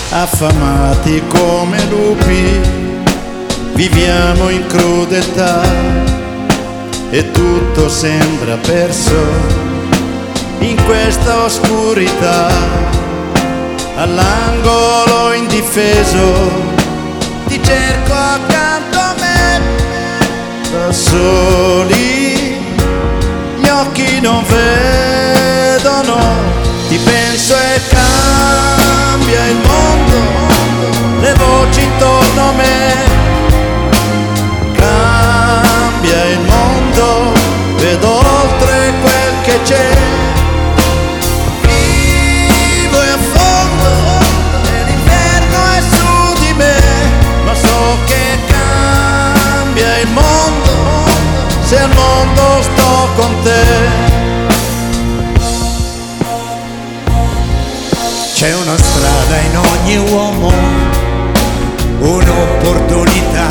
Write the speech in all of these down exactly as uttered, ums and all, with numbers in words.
affamati come lupi, viviamo in crudeltà e tutto sembra perso in questa oscurità. All'angolo indifeso ti cerco accanto a me, da soli gli occhi non vedono, ti penso e cambia il mondo, le voci intorno a me, cambia il mondo, vedo oltre quel che c'è, vivo e affondo e l'inverno è su di me, ma so che cambia il mondo se al mondo sto con te. C'è una strada in ogni uomo, un'opportunità,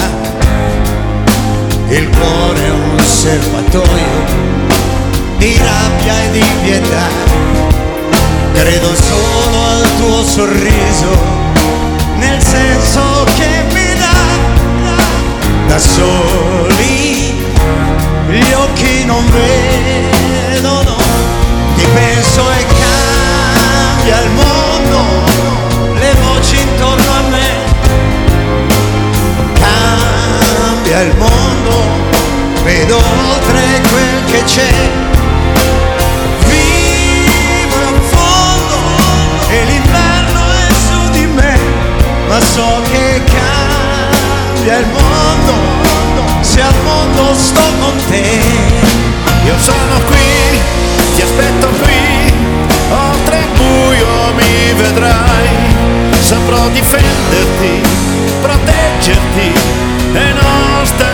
il cuore è un serbatoio di rabbia e di pietà. Credo solo al tuo sorriso, nel senso che mi dà. Da soli gli occhi non vedono, ti penso e cambia il mondo, le voci intorno a me, cambia il mondo, vedo oltre quel che c'è, vivo in fondo e l'inverno è su di me, ma so che cambia il mondo se al mondo sto con te. Io sono qui, ti aspetto qui, oltre il buio mi vedrai, saprò difenderti, proteggerti e non stare